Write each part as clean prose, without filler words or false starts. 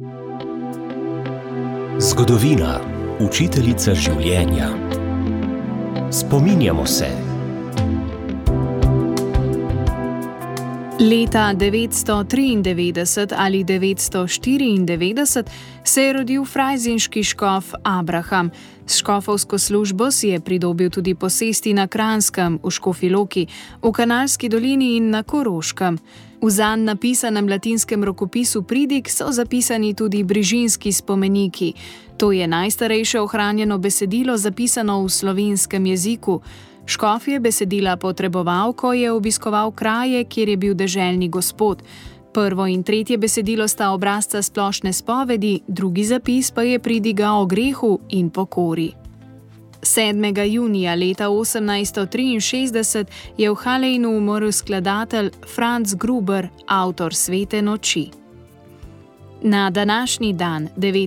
Zgodovina, učiteljica življenja. Spominjamo se. Leta 993 ali 994 se je rodil frajzinški škof Abraham. S škofovsko službo si je pridobil tudi posesti na Kranjskem, v Škofji Loki, v Kanalski dolini in na Koroškem. V zanj napisanem latinskem rokopisu Pridig so zapisani tudi brižinski spomeniki. To je najstarejše ohranjeno besedilo, zapisano v slovenskem jeziku. Škof je besedila potreboval, ko je obiskoval kraje, kjer je bil deželni gospod. Prvo in tretje besedilo sta obrazca splošne spovedi, drugi zapis pa je pridiga o grehu in pokori. 7. junija leta 1863 je v Halejnu umrl skladatelj Franz Gruber, avtor Svete noči. Na današnji dan,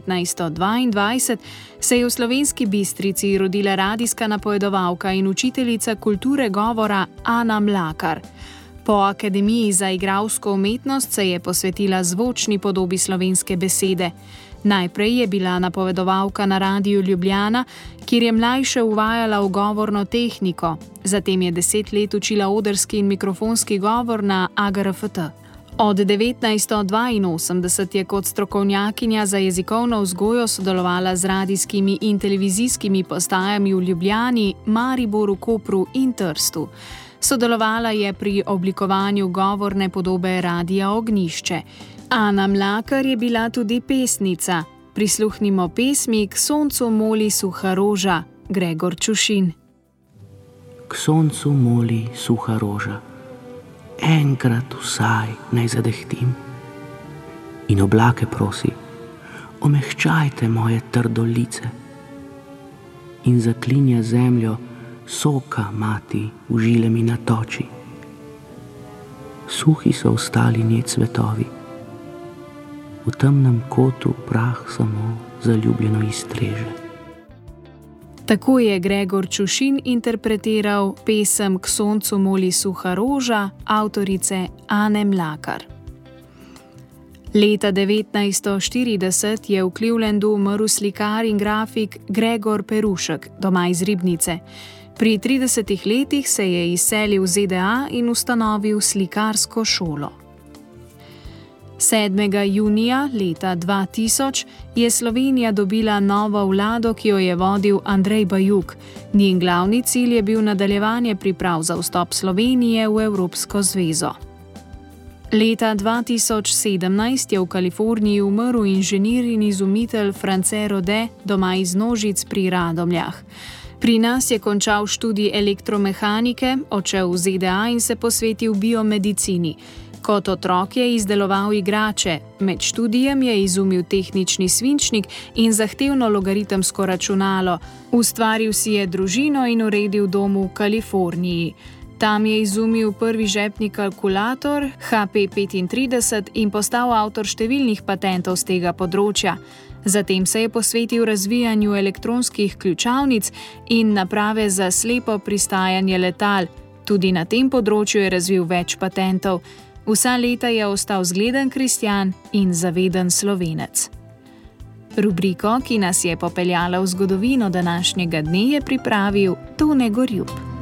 1922, se je v Slovenski Bistrici rodila radijska napovedovalka in učiteljica kulture govora Ana Mlakar. Po Akademiji za igralsko umetnost se je posvetila zvočni podobi slovenske besede. Najprej je bila napovedovalka na Radiu Ljubljana, kjer je mlajše uvajala v govorno tehniko. Zatem je 10 let učila odrski in mikrofonski govor na AGRFT. Od 1982 je kot strokovnjakinja za jezikovno vzgojo sodelovala z radijskimi in televizijskimi postajami v Ljubljani, Mariboru, Kopru in Trstu. Sodelovala je pri oblikovanju govorne podobe Radia Ognjišče. Ana Mlakar je bila tudi pesnica. Prisluhnimo pesmi K soncu moli suha roža, Gregor Čušin. K soncu moli suha roža, enkrat vsaj naj zadehtim. In oblake prosi, omehčajte moje trdo lice. In zaklinja zemljo, soka mati v žile mi natoči. Suhi so ostali nje cvetovi, v temnem kotu prah samo zaljubljeno iztreže. Tako je Gregor Čušin interpretiral pesem K soncu moli suha roža avtorice Ane Mlakar. Leta 1940 je v Clevelandu umrl slikar in grafik Gregor Perušek, doma iz Ribnice. Pri 30 letih se je izselil v ZDA in ustanovil slikarsko šolo. 7. junija leta 2000 je Slovenija dobila novo vlado, ki jo je vodil Andrej Bajuk. Njen glavni cilj je bil nadaljevanje priprav za vstop Slovenije v Evropsko zvezo. Leta 2017 je v Kaliforniji umrl inženir in izumitelj France Rode, doma iz Nožic pri Radomljah. Pri nas je končal študij elektromehanike, odšel v ZDA in se posvetil biomedicini. Kot otrok je izdeloval igrače, med študijem je izumil tehnični svinčnik in zahtevno logaritemsko računalo. Ustvaril si je družino in uredil dom v Kaliforniji. Tam je izumil prvi žepni kalkulator HP35 in postal avtor številnih patentov z tega področja. Zatem se je posvetil razvijanju elektronskih ključavnic in naprave za slepo pristajanje letal. Tudi na tem področju je razvil več patentov. Vsa leta je ostal zgleden kristjan in zaveden Slovenec. Rubriko, ki nas je popeljala v zgodovino današnjega dne, je pripravil Tone Gorjup.